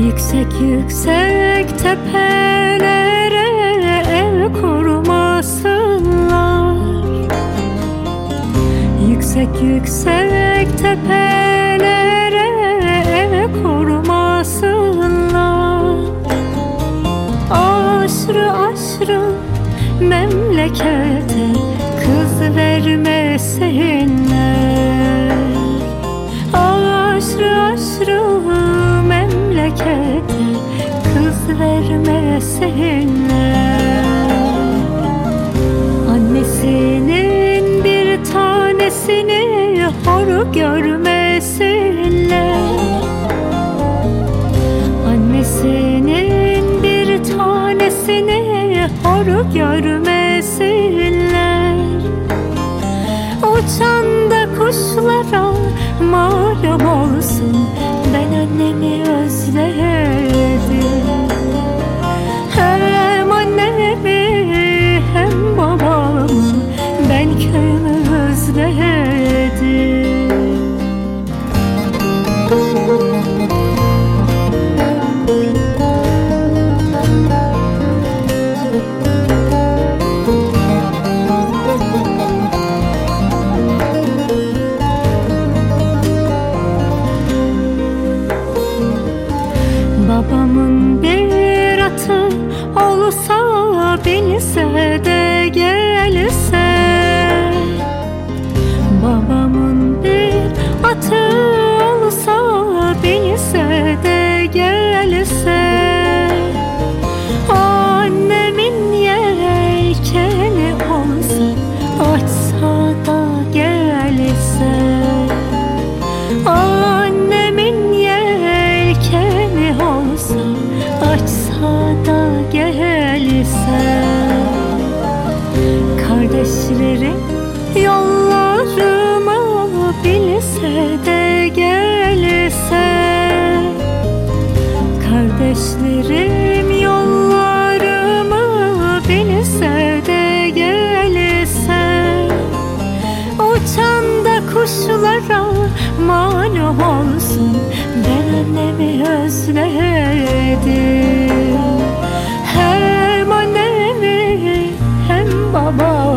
Yüksek yüksek tepelere ev kurmasınlar. Yüksek yüksek tepelere ev kurmasınlar. Aşrı aşrı memlekete kız vermesinler. Aşrı aşrı memlekete kız vermesinler. Annesinin bir tanesini hor görmesinler. Annesinin bir tanesini hor görmesinler. Uçan da kuşlara malum olsun, ben annemi özledim. Hem annemi hem babamı, ben köyümü özledim. Babamın bir atı olsa, binse de gelse. Babamın bir atı olsa, binse de gelse. Annemin yelkeni olsa, açsa da gelse. Annemin yelkeni olsa, açsa da gelse. Kardeşlerim yollarıma bilse de gelse. Kardeşlerim yollarıma bilse de gelse. Uçan da kuşlara malum olsun, ben annemi özledim. Hem annemi hem babamı,